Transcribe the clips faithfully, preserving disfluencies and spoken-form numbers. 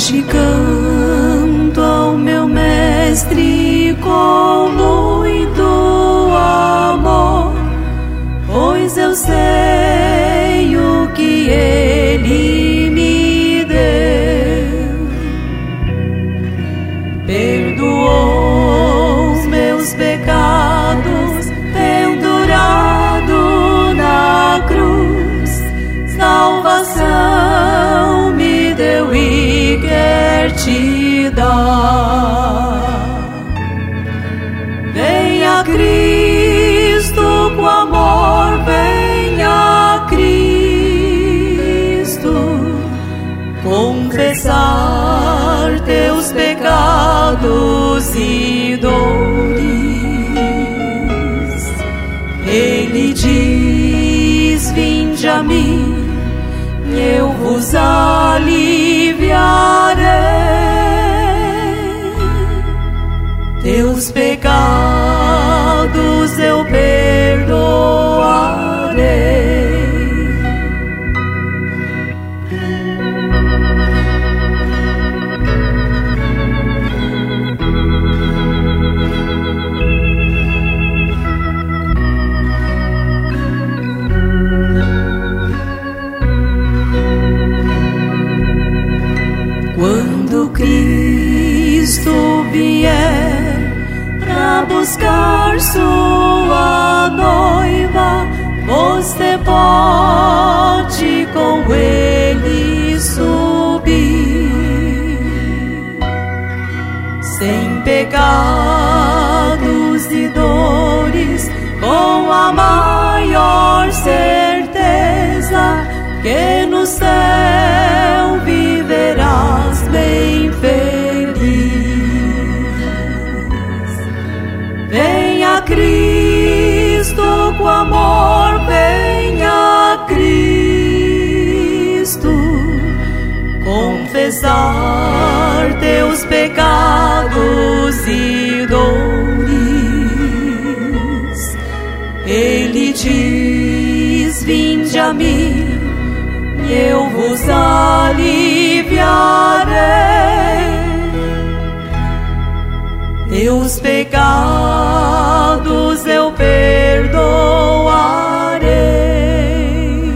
Hoje canto ao meu mestre com muito amor, pois eu sei o que ele me deu. Perdoou os meus pecados, pendurado na cruz, salvação me deu e quer te dar. Venha Cristo com amor, venha Cristo confessar teus pecados e dores. Ele diz: vinde a mim, eu vos aliviarei. Teus pecados eu perdoarei. Quando Cristo vier pra buscar sua noiva, você pode com ele subir, sem pecados e dores, com a maior certeza que no céu viverás bem feliz. Venha Cristo com amor, venha Cristo confessar teus pecados e dores. Ele diz: vinde a mim, eu vos aliviarei. Teus pecados eu perdoarei.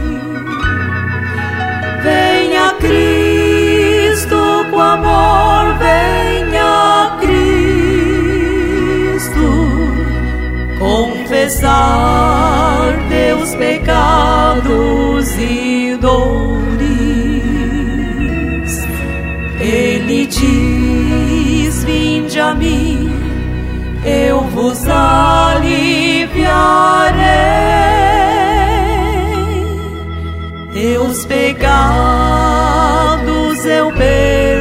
Venha Cristo com amor, venha Cristo confessar teus pecados e dores. Ele diz: vinde a mim, eu vos aliviarei. Teus pecados eu perdoarei.